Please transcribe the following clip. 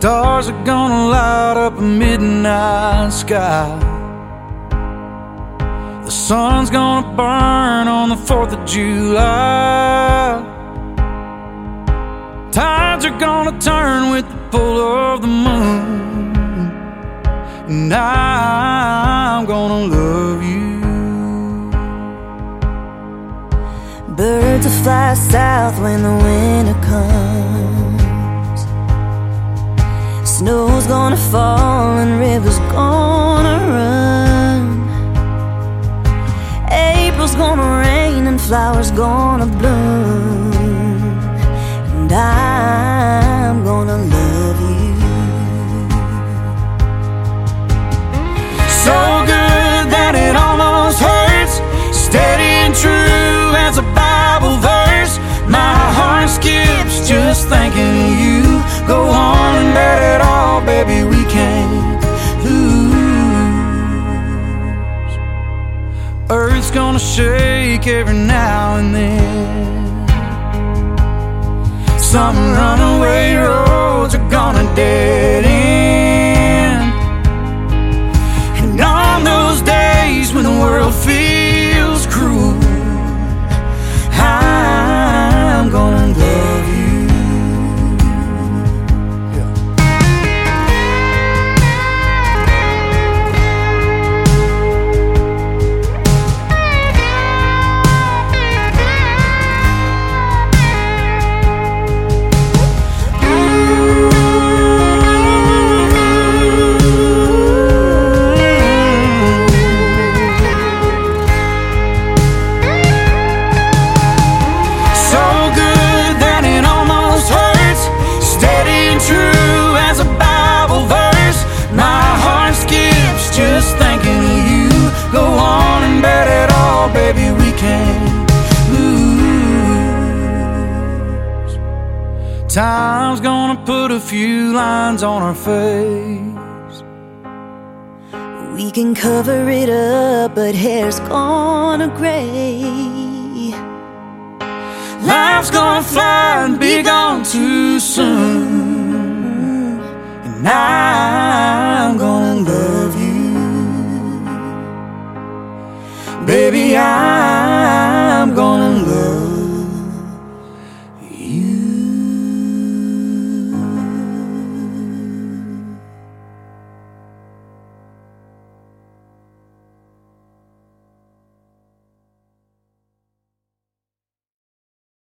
Stars are gonna light up a midnight sky. The sun's gonna burn on the 4th of July. Tides are gonna turn with the pull of the moon, and I'm gonna love you. Birds will fly south when the winter comes. Snow's gonna fall and rivers gonna run. April's gonna rain and flowers gonna bloom, and I'm gonna love you. So good that it almost hurts, steady and true as a Bible verse. My heart skips just thinking of you. Go on and bet it all, baby, we can't lose. Earth's gonna shake every now and then. Some runaway roads are gonna dead end. And on those days when the world feels cruel, I'm gonna love you. Baby, we can't lose. Time's gonna put a few lines on our face. We can cover it up, but hair's gonna gray. Life's gonna fly and be gone too soon, and